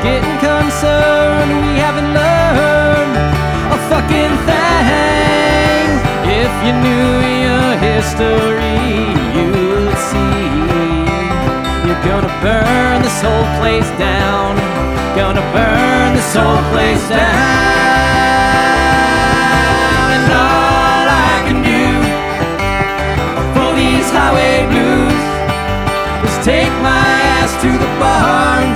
getting concerned. We haven't learned a fucking thing. If you knew your history, you would see you're gonna burn this whole place down. Gonna burn this whole place down.